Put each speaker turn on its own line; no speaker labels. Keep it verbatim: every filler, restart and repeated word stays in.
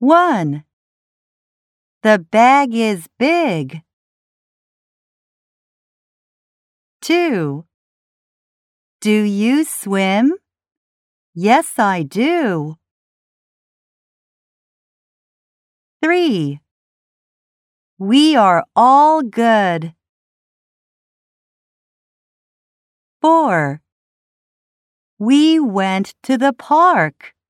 One. The bag is big. Two. Do you swim? Yes, I do. Three. We are all good. Four. We went to the park.